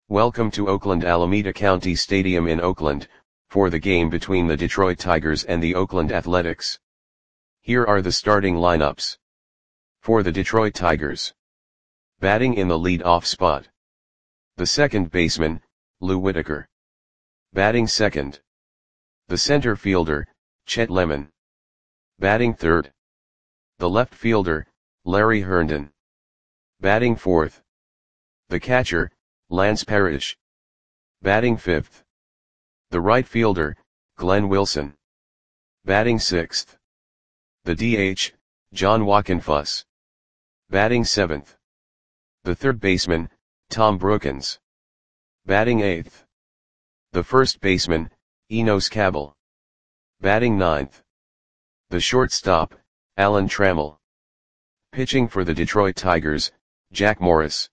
Welcome to Oakland Alameda County Stadium in Oakland, for the game between the Detroit Tigers and the Oakland Athletics. Here are the starting lineups. For the Detroit Tigers. Batting in the lead-off spot. The second baseman, Lou Whitaker. Batting second. The center fielder, Chet Lemon. Batting third. The left fielder, Larry Herndon. Batting fourth. The catcher, Lance Parrish. Batting fifth. The right fielder, Glenn Wilson. Batting sixth. The DH, John Wockenfuss. Batting seventh. The third baseman, Tom Brookens. Batting eighth. The first baseman, Enos Cabell. Batting ninth. The shortstop, Alan Trammell. Pitching for the Detroit Tigers, Jack Morris.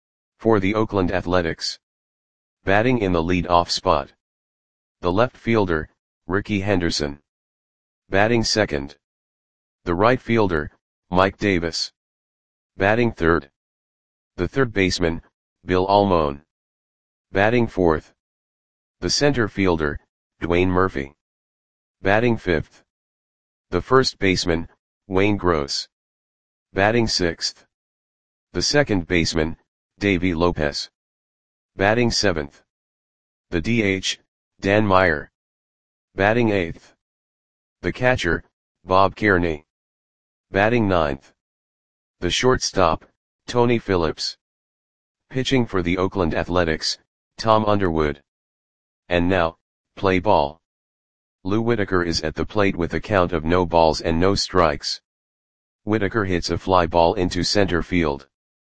For the Oakland Athletics. Batting in the lead-off spot. The left fielder, Rickey Henderson. Batting second. The right fielder, Mike Davis. Batting third. The third baseman, Bill Almon. Batting fourth. The center fielder, Dwayne Murphy. Batting fifth. The first baseman, Wayne Gross. Batting sixth. The second baseman, Davey Lopez. Batting seventh. The DH, Dan Meyer. Batting eighth. The catcher, Bob Kearney. Batting ninth. The shortstop, Tony Phillips. Pitching for the Oakland Athletics, Tom Underwood. And now, play ball. Lou Whitaker is at the plate with a count of no balls and no strikes. Whitaker hits a fly ball into center field.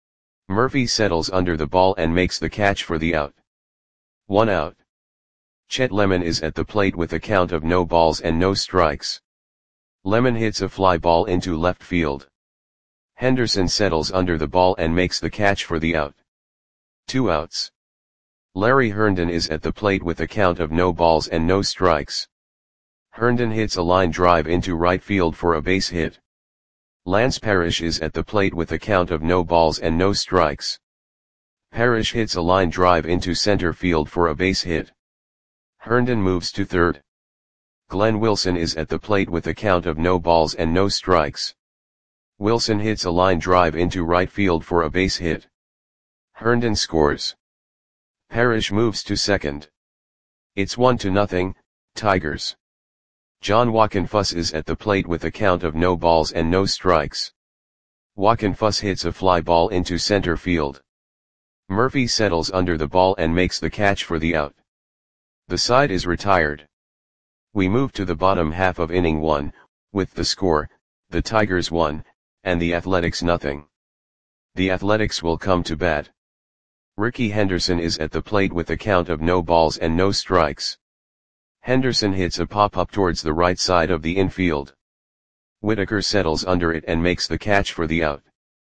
Murphy settles under the ball and makes the catch for the out. 1 out. Chet Lemon is at the plate with a count of no balls and no strikes. Lemon hits a fly ball into left field. Henderson settles under the ball and makes the catch for the out. 2 outs. Larry Herndon is at the plate with a count of no balls and no strikes. Herndon hits a line drive into right field for a base hit. Lance Parrish is at the plate with a count of no balls and no strikes. Parrish hits a line drive into center field for a base hit. Herndon moves to third. Glenn Wilson is at the plate with a count of no balls and no strikes. Wilson hits a line drive into right field for a base hit. Herndon scores. Parrish moves to second. It's 1-0, Tigers. John Wockenfuss is at the plate with a count of no balls and no strikes. Wockenfuss hits a fly ball into center field. Murphy settles under the ball and makes the catch for the out. The side is retired. We move to the bottom half of inning 1, with the score, the Tigers 1, and the Athletics 0. The Athletics will come to bat. Rickey Henderson is at the plate with a count of no balls and no strikes. Henderson hits a pop-up towards the right side of the infield. Whitaker settles under it and makes the catch for the out.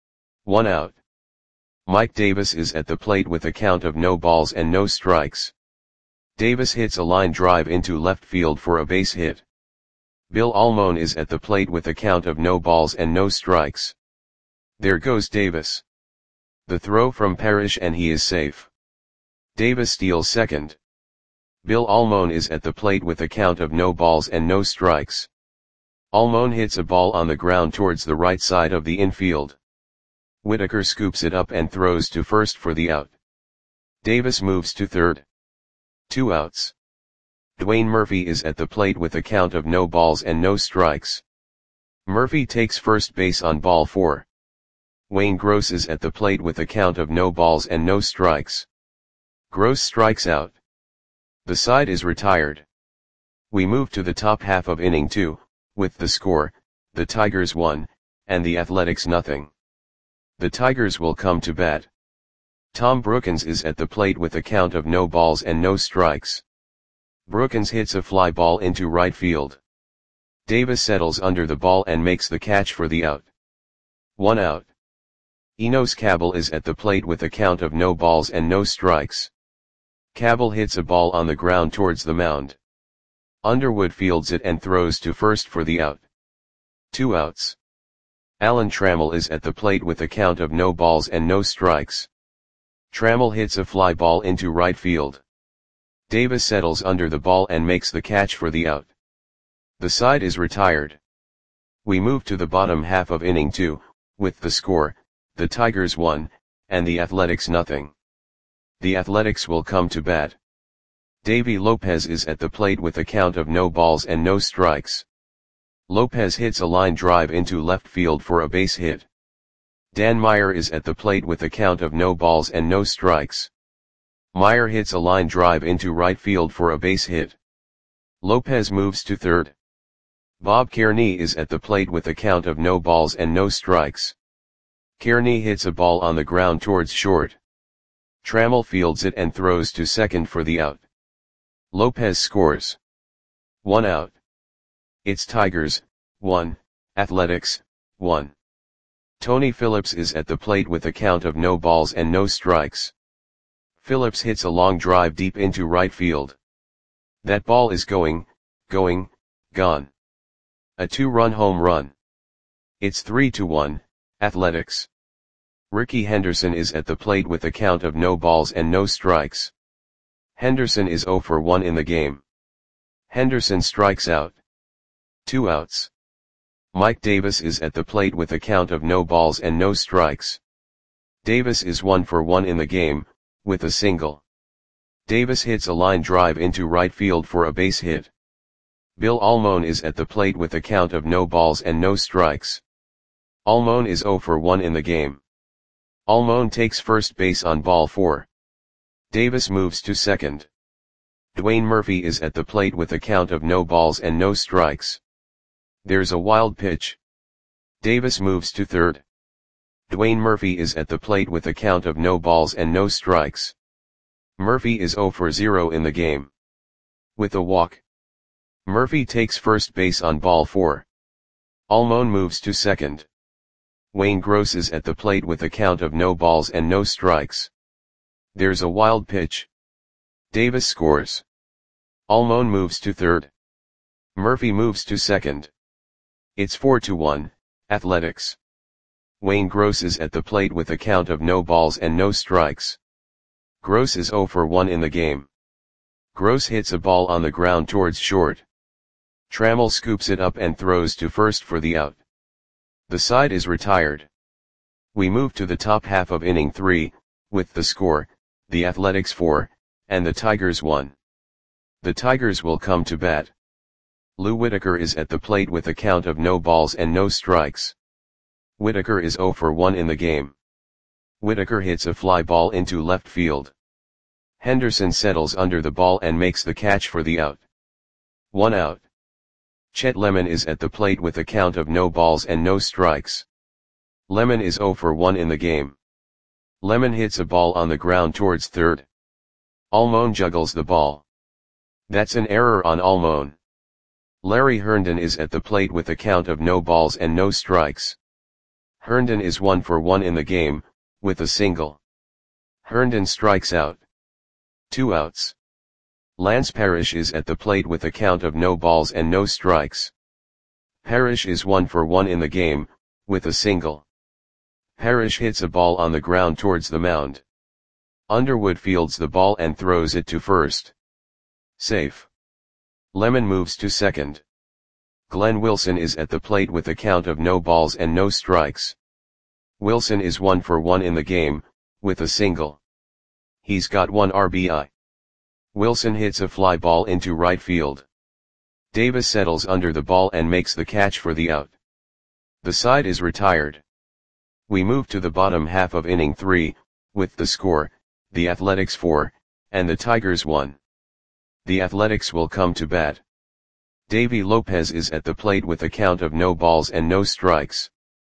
1 out. Mike Davis is at the plate with a count of no balls and no strikes. Davis hits a line drive into left field for a base hit. Bill Almon is at the plate with a count of no balls and no strikes. There goes Davis. The throw from Parrish and he is safe. Davis steals second. Bill Almon is at the plate with a count of no balls and no strikes. Almon hits a ball on the ground towards the right side of the infield. Whitaker scoops it up and throws to first for the out. Davis moves to third. 2 outs. Dwayne Murphy is at the plate with a count of no balls and no strikes. Murphy takes first base on ball 4. Wayne Gross is at the plate with a count of no balls and no strikes. Gross strikes out. The side is retired. We move to the top half of inning 2, with the score, the Tigers 1, and the Athletics 0. The Tigers will come to bat. Tom Brookens is at the plate with a count of no balls and no strikes. Brookens hits a fly ball into right field. Davis settles under the ball and makes the catch for the out. 1 out. Enos Cabell is at the plate with a count of no balls and no strikes. Cabell hits a ball on the ground towards the mound. Underwood fields it and throws to first for the out. 2 outs. Alan Trammell is at the plate with a count of no balls and no strikes. Trammell hits a fly ball into right field. Davis settles under the ball and makes the catch for the out. The side is retired. We move to the bottom half of inning 2, with the score, the Tigers 1, and the Athletics nothing. The Athletics will come to bat. Davy Lopez is at the plate with a count of no balls and no strikes. Lopez hits a line drive into left field for a base hit. Dan Meyer is at the plate with a count of no balls and no strikes. Meyer hits a line drive into right field for a base hit. Lopez moves to third. Bob Kearney is at the plate with a count of no balls and no strikes. Kearney hits a ball on the ground towards short. Trammell fields it and throws to second for the out. Lopez scores. 1 out. It's Tigers, 1, Athletics, 1. Tony Phillips is at the plate with a count of no balls and no strikes. Phillips hits a long drive deep into right field. That ball is gone. A 2-run home run. It's 3-1, Athletics. Rickey Henderson is at the plate with a count of no balls and no strikes. Henderson is 0 for 1 in the game. Henderson strikes out. 2 outs. Mike Davis is at the plate with a count of no balls and no strikes. Davis is 1 for 1 in the game, with a single. Davis hits a line drive into right field for a base hit. Bill Almon is at the plate with a count of no balls and no strikes. Almon is 0 for 1 in the game. Almon takes first base on ball 4. Davis moves to second. Dwayne Murphy is at the plate with a count of no balls and no strikes. There's a wild pitch. Davis moves to third. Dwayne Murphy is at the plate with a count of no balls and no strikes. Murphy is 0 for 0 in the game. With a walk. Murphy takes first base on ball 4. Almon moves to second. Wayne Gross is at the plate with a count of no balls and no strikes. There's a wild pitch. Davis scores. Almon moves to third. Murphy moves to second. It's 4-1, Athletics. Wayne Gross is at the plate with a count of no balls and no strikes. Gross is 0 for 1 in the game. Gross hits a ball on the ground towards short. Trammell scoops it up and throws to first for the out. The side is retired. We move to the top half of inning 3, with the score, the Athletics 4, and the Tigers 1. The Tigers will come to bat. Lou Whitaker is at the plate with a count of no balls and no strikes. Whitaker is 0 for 1 in the game. Whitaker hits a fly ball into left field. Henderson settles under the ball and makes the catch for the out. 1 out. Chet Lemon is at the plate with a count of no balls and no strikes. Lemon is 0 for 1 in the game. Lemon hits a ball on the ground towards third. Almon juggles the ball. That's an error on Almon. Larry Herndon is at the plate with a count of no balls and no strikes. Herndon is 1 for 1 in the game, with a single. Herndon strikes out. 2 outs. Lance Parrish is at the plate with a count of no balls and no strikes. Parrish is 1 for 1 in the game, with a single. Parrish hits a ball on the ground towards the mound. Underwood fields the ball and throws it to first. Safe. Lemon moves to second. Glenn Wilson is at the plate with a count of no balls and no strikes. Wilson is 1 for 1 in the game, with a single. He's got 1 RBI. Wilson hits a fly ball into right field. Davis settles under the ball and makes the catch for the out. The side is retired. We move to the bottom half of inning 3, with the score, the Athletics 4, and the Tigers 1. The Athletics will come to bat. Davy Lopez is at the plate with a count of no balls and no strikes.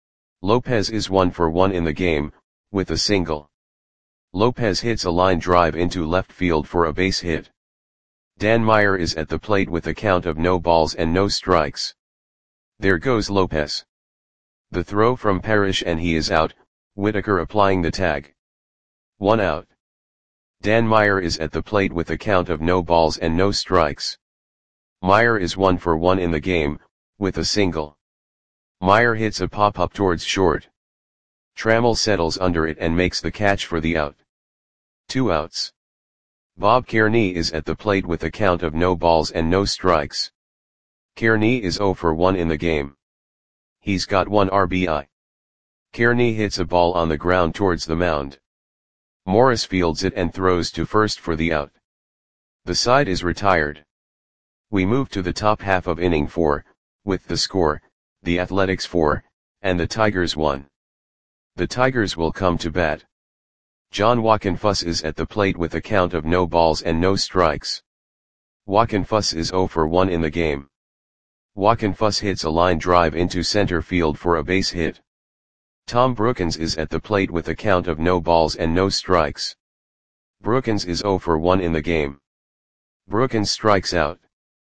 Lopez is 1 for 1 in the game, with a single. Lopez hits a line drive into left field for a base hit. Dan Meyer is at the plate with a count of no balls and no strikes. There goes Lopez. The throw from Parrish and he is out, Whitaker applying the tag. 1 out. Dan Meyer is at the plate with a count of no balls and no strikes. Meyer is 1 for 1 in the game, with a single. Meyer hits a pop-up towards short. Trammell settles under it and makes the catch for the out. 2 outs. Bob Kearney is at the plate with a count of no balls and no strikes. Kearney is 0 for 1 in the game. He's got 1 RBI. Kearney hits a ball on the ground towards the mound. Morris fields it and throws to first for the out. The side is retired. We move to the top half of inning 4, with the score, the Athletics 4, and the Tigers 1. The Tigers will come to bat. John Wockenfuss is at the plate with a count of no balls and no strikes. Wockenfuss is 0 for 1 in the game. Wockenfuss hits a line drive into center field for a base hit. Tom Brookens is at the plate with a count of no balls and no strikes. Brookens is 0 for 1 in the game. Brookens strikes out.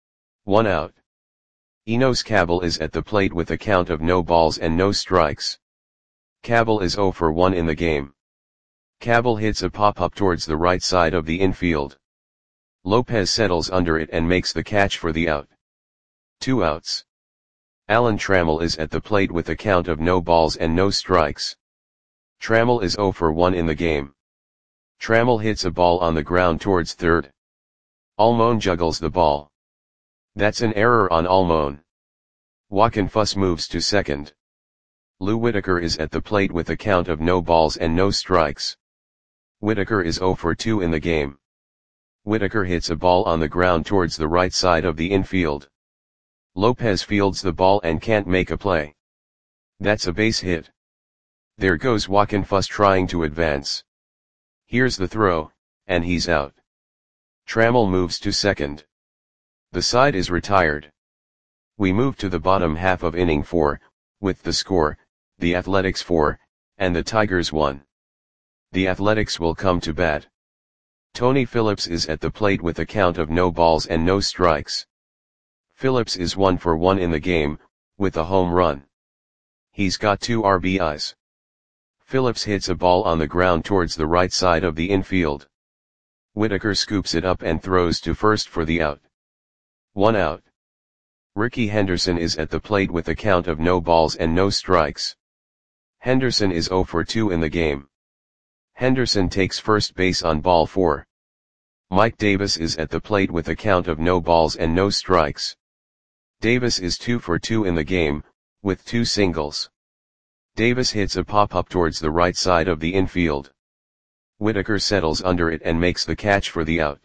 1 out. Enos Cabell is at the plate with a count of no balls and no strikes. Cabell is 0 for 1 in the game. Cabell hits a pop-up towards the right side of the infield. Lopez settles under it and makes the catch for the out. 2 outs. Alan Trammell is at the plate with a count of no balls and no strikes. Trammell is 0 for 1 in the game. Trammell hits a ball on the ground towards third. Almon juggles the ball. That's an error on Almon. Wockenfuss moves to second. Lou Whitaker is at the plate with a count of no balls and no strikes. Whitaker is 0 for 2 in the game. Whitaker hits a ball on the ground towards the right side of the infield. Lopez fields the ball and can't make a play. That's a base hit. There goes Wockenfuss trying to advance. Here's the throw, and he's out. Trammell moves to second. The side is retired. We move to the bottom half of inning 4, with the score, the Athletics 4, and the Tigers 1. The Athletics will come to bat. Tony Phillips is at the plate with a count of no balls and no strikes. Phillips is 1 for 1 in the game, with a home run. He's got 2 RBIs. Phillips hits a ball on the ground towards the right side of the infield. Whitaker scoops it up and throws to first for the out. 1 out. Ricky Henderson is at the plate with a count of no balls and no strikes. Henderson is 0 for 2 in the game. Henderson takes first base on ball 4. Mike Davis is at the plate with a count of no balls and no strikes. Davis is 2 for 2 in the game, with 2 singles. Davis hits a pop-up towards the right side of the infield. Whitaker settles under it and makes the catch for the out.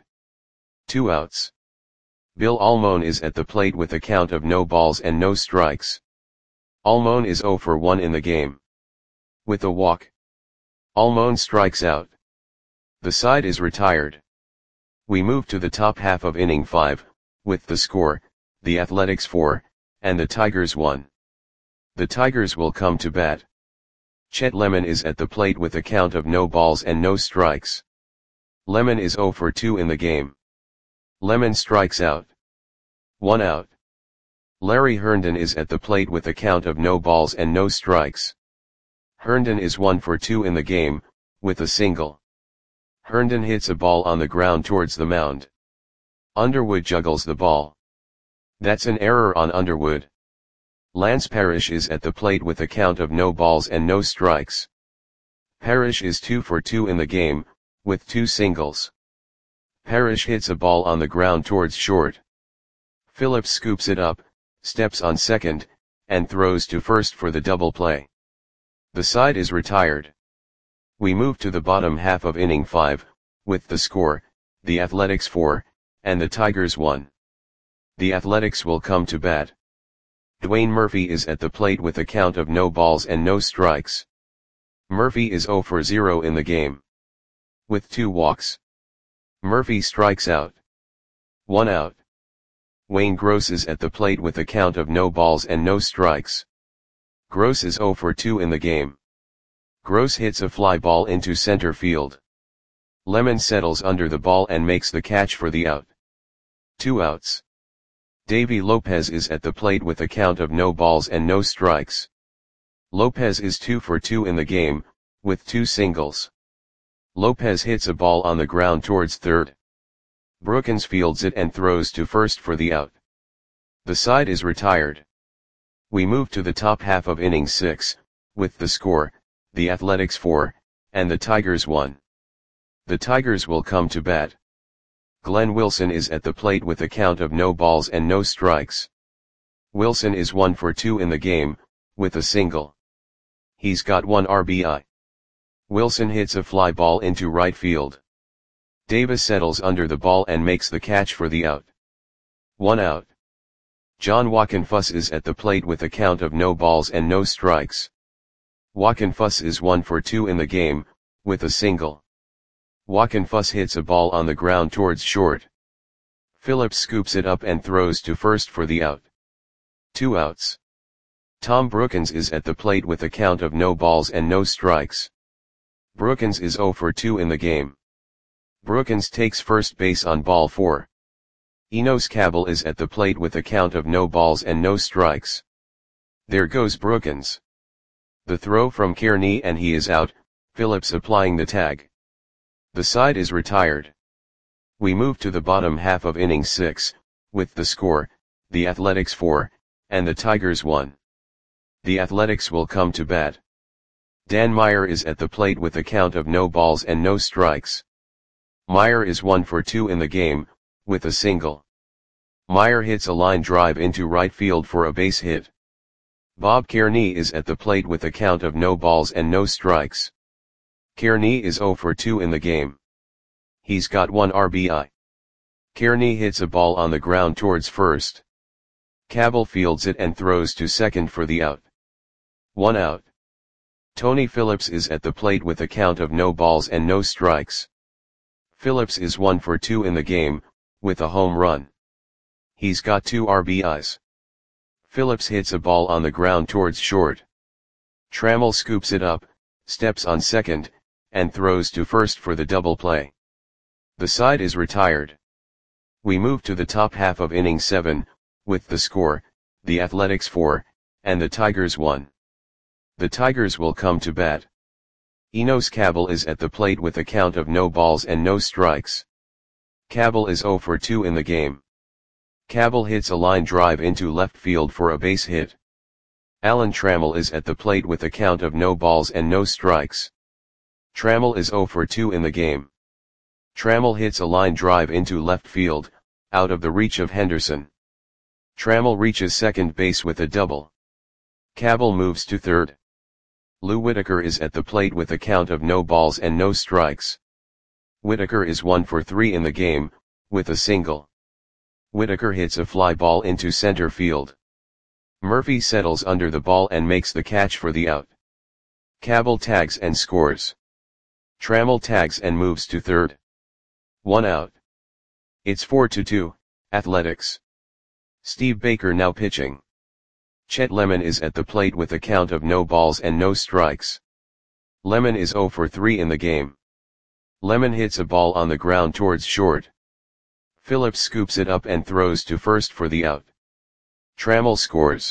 2 outs. Bill Almon is at the plate with a count of no balls and no strikes. Almon is 0 for 1 in the game. With a walk, Almon strikes out. The side is retired. We move to the top half of inning 5, with the score, the Athletics 4, and the Tigers 1. The Tigers will come to bat. Chet Lemon is at the plate with a count of no balls and no strikes. Lemon is 0 for 2 in the game. Lemon strikes out. 1 out. Larry Herndon is at the plate with a count of no balls and no strikes. Herndon is 1 for 2 in the game, with a single. Herndon hits a ball on the ground towards the mound. Underwood juggles the ball. That's an error on Underwood. Lance Parrish is at the plate with a count of no balls and no strikes. Parrish is 2 for 2 in the game, with 2 singles. Parrish hits a ball on the ground towards short. Phillips scoops it up, steps on second, and throws to first for the double play. The side is retired. We move to the bottom half of inning 5, with the score, the Athletics 4, and the Tigers 1. The Athletics will come to bat. Dwayne Murphy is at the plate with a count of no balls and no strikes. Murphy is 0 for 0 in the game. With 2 walks. Murphy strikes out. 1 out. Wayne Gross is at the plate with a count of no balls and no strikes. Gross is 0 for 2 in the game. Gross hits a fly ball into center field. Lemon settles under the ball and makes the catch for the out. 2 outs. Davy Lopez is at the plate with a count of no balls and no strikes. Lopez is 2 for 2 in the game, with 2 singles. Lopez hits a ball on the ground towards third. Brookens fields it and throws to first for the out. The side is retired. We move to the top half of inning 6, with the score, the Athletics 4, and the Tigers 1. The Tigers will come to bat. Glenn Wilson is at the plate with a count of no balls and no strikes. Wilson is 1 for 2 in the game, with a single. He's got 1 RBI. Wilson hits a fly ball into right field. Davis settles under the ball and makes the catch for the out. 1 out. John Wockenfuss is at the plate with a count of no balls and no strikes. Wockenfuss is 1 for 2 in the game, with a single. Wockenfuss hits a ball on the ground towards short. Phillips scoops it up and throws to first for the out. 2 outs. Tom Brookens is at the plate with a count of no balls and no strikes. Brookens is 0 for 2 in the game. Brookens takes first base on ball 4. Enos Cabell is at the plate with a count of no balls and no strikes. There goes Brookens. The throw from Kearney and he is out, Phillips applying the tag. The side is retired. We move to the bottom half of inning 6, with the score, the Athletics 4, and the Tigers 1. The Athletics will come to bat. Dan Meyer is at the plate with a count of no balls and no strikes. Meyer is 1 for 2 in the game, with a single. Meyer hits a line drive into right field for a base hit. Bob Kearney is at the plate with a count of no balls and no strikes. Kearney is 0 for 2 in the game. He's got 1 RBI. Kearney hits a ball on the ground towards first. Cabell fields it and throws to second for the out. 1 out. Tony Phillips is at the plate with a count of no balls and no strikes. Phillips is 1 for 2 in the game, with a home run. He's got 2 RBIs. Phillips hits a ball on the ground towards short. Trammell scoops it up, steps on second, and throws to first for the double play. The side is retired. We move to the top half of inning 7, with the score, the Athletics 4, and the Tigers 1. The Tigers will come to bat. Enos Cabell is at the plate with a count of no balls and no strikes. Cabell is 0 for 2 in the game. Cabell hits a line drive into left field for a base hit. Alan Trammell is at the plate with a count of no balls and no strikes. Trammell is 0 for 2 in the game. Trammell hits a line drive into left field, out of the reach of Henderson. Trammell reaches second base with a double. Cabell moves to third. Lou Whitaker is at the plate with a count of no balls and no strikes. Whitaker is 1 for 3 in the game, with a single. Whitaker hits a fly ball into center field. Murphy settles under the ball and makes the catch for the out. Cabell tags and scores. Trammell tags and moves to third. 1 out. It's 4-2, Athletics. Steve Baker now pitching. Chet Lemon is at the plate with a count of no balls and no strikes. Lemon is 0 for 3 in the game. Lemon hits a ball on the ground towards short. Phillips scoops it up and throws to first for the out. Trammell scores.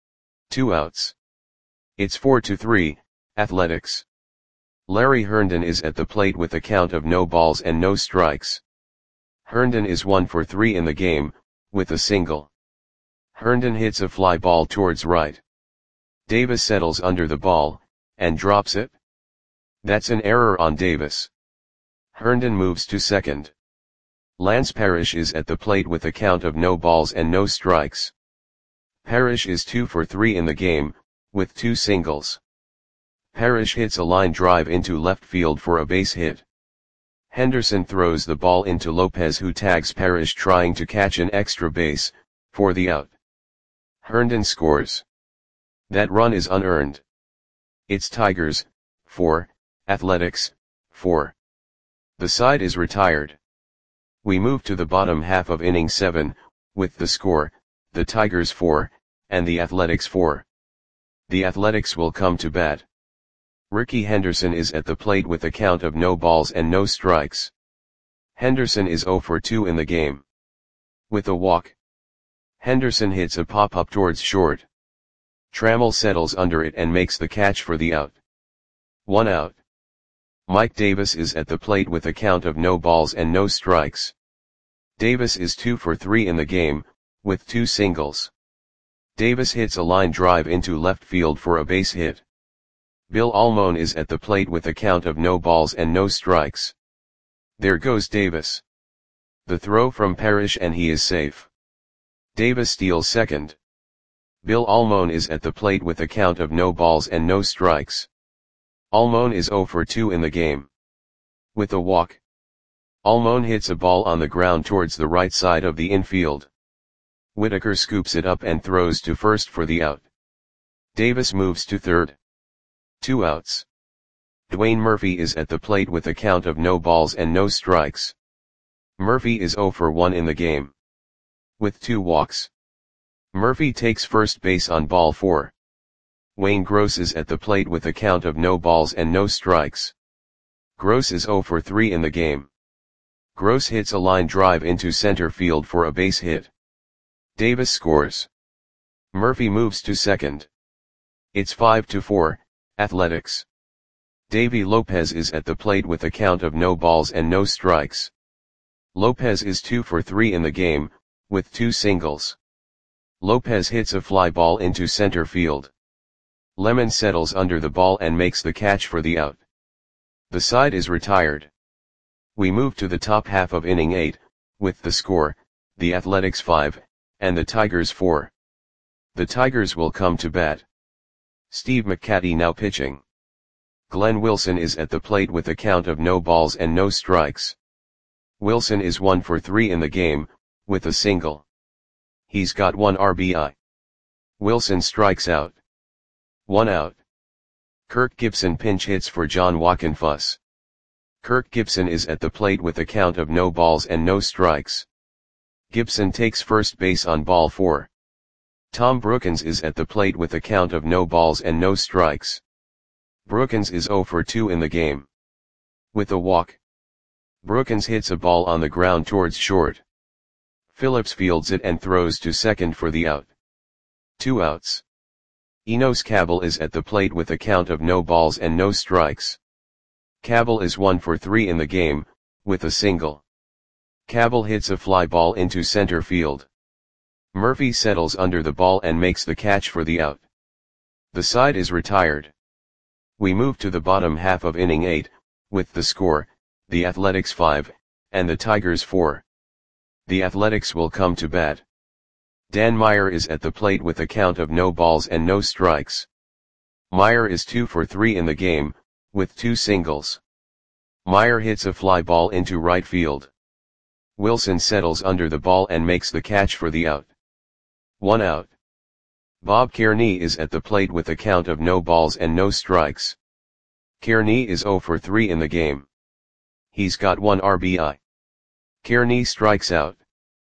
2 outs. It's 4-3, Athletics. Larry Herndon is at the plate with a count of no balls and no strikes. Herndon is 1 for 3 in the game, with a single. Herndon hits a fly ball towards right. Davis settles under the ball, and drops it. That's an error on Davis. Herndon moves to second. Lance Parrish is at the plate with a count of no balls and no strikes. Parrish is 2 for 3 in the game, with 2 singles. Parrish hits a line drive into left field for a base hit. Henderson throws the ball into Lopez, who tags Parrish trying to catch an extra base, for the out. Herndon scores. That run is unearned. It's Tigers, 4, Athletics, 4. The side is retired. We move to the bottom half of inning 7, with the score, the Tigers 4, and the Athletics 4. The Athletics will come to bat. Ricky Henderson is at the plate with a count of no balls and no strikes. Henderson is 0 for 2 in the game. With a walk. Henderson hits a pop-up towards short. Trammell settles under it and makes the catch for the out. 1 out. Mike Davis is at the plate with a count of no balls and no strikes. Davis is 2 for 3 in the game, with 2 singles. Davis hits a line drive into left field for a base hit. Bill Almon is at the plate with a count of no balls and no strikes. There goes Davis. The throw from Parrish and he is safe. Davis steals second. Bill Almon is at the plate with a count of no balls and no strikes. Almon is 0 for 2 in the game. With a walk, Almon hits a ball on the ground towards the right side of the infield. Whitaker scoops it up and throws to first for the out. Davis moves to third. 2 outs. Dwayne Murphy is at the plate with a count of no balls and no strikes. Murphy is 0 for 1 in the game. With 2 walks, Murphy takes first base on ball 4. Wayne Gross is at the plate with a count of no balls and no strikes. Gross is 0 for 3 in the game. Gross hits a line drive into center field for a base hit. Davis scores. Murphy moves to second. It's 5-4, Athletics. Davy Lopez is at the plate with a count of no balls and no strikes. Lopez is 2 for 3 in the game, with 2 singles. Lopez hits a fly ball into center field. Lemon settles under the ball and makes the catch for the out. The side is retired. We move to the top half of inning 8, with the score, the Athletics 5, and the Tigers 4. The Tigers will come to bat. Steve McCatty now pitching. Glenn Wilson is at the plate with a count of no balls and no strikes. Wilson is 1 for 3 in the game, with a single. He's got 1 RBI. Wilson strikes out. 1 out. Kirk Gibson pinch hits for John Wockenfuss. Kirk Gibson is at the plate with a count of no balls and no strikes. Gibson takes first base on ball 4. Tom Brookins is at the plate with a count of no balls and no strikes. Brookins is 0 for 2 in the game. With a walk, Brookins hits a ball on the ground towards short. Phillips fields it and throws to second for the out. 2 outs. Enos Cabell is at the plate with a count of no balls and no strikes. Cabell is 1 for 3 in the game, with a single. Cabell hits a fly ball into center field. Murphy settles under the ball and makes the catch for the out. The side is retired. We move to the bottom half of inning 8, with the score, the Athletics 5, and the Tigers 4. The Athletics will come to bat. Dan Meyer is at the plate with a count of no balls and no strikes. Meyer is 2 for 3 in the game, with 2 singles. Meyer hits a fly ball into right field. Wilson settles under the ball and makes the catch for the out. 1 out. Bob Kearney is at the plate with a count of no balls and no strikes. Kearney is 0 for 3 in the game. He's got 1 RBI. Kearney strikes out.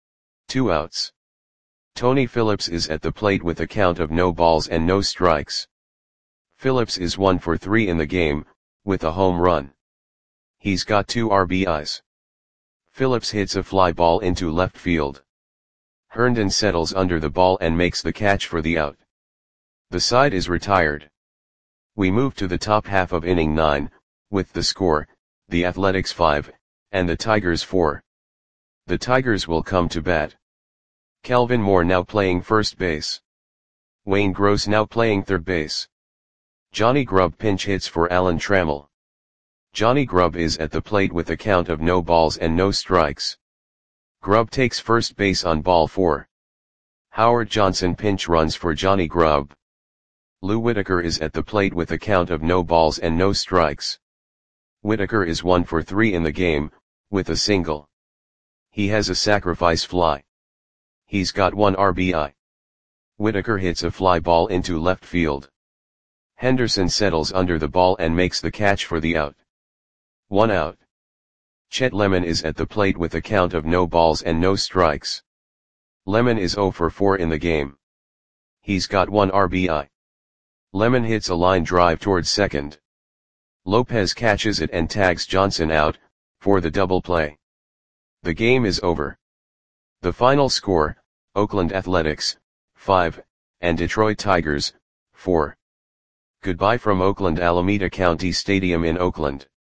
2 outs. Tony Phillips is at the plate with a count of no balls and no strikes. Phillips is 1 for 3 in the game, with a home run. He's got 2 RBIs. Phillips hits a fly ball into left field. Herndon settles under the ball and makes the catch for the out. The side is retired. We move to the top half of inning 9, with the score, the Athletics 5, and the Tigers 4. The Tigers will come to bat. Calvin Moore now playing first base. Wayne Gross now playing third base. Johnny Grubb pinch hits for Alan Trammell. Johnny Grubb is at the plate with a count of no balls and no strikes. Grubb takes first base on ball 4. Howard Johnson pinch runs for Johnny Grubb. Lou Whitaker is at the plate with a count of no balls and no strikes. Whitaker is 1 for 3 in the game, with a single. He has a sacrifice fly. He's got 1 RBI. Whitaker hits a fly ball into left field. Henderson settles under the ball and makes the catch for the out. 1 out. Chet Lemon is at the plate with a count of no balls and no strikes. Lemon is 0 for 4 in the game. He's got 1 RBI. Lemon hits a line drive towards second. Lopez catches it and tags Johnson out, for the double play. The game is over. The final score, Oakland Athletics, 5, and Detroit Tigers, 4. Goodbye from Oakland Alameda County Stadium in Oakland.